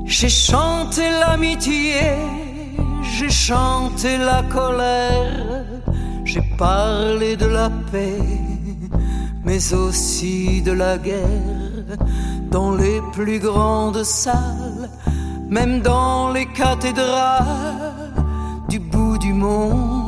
J'ai chanté l'amitié, j'ai chanté la colère, j'ai parlé de la paix, mais aussi de la guerre, dans les plus grandes salles, même dans les cathédrales du bout du monde.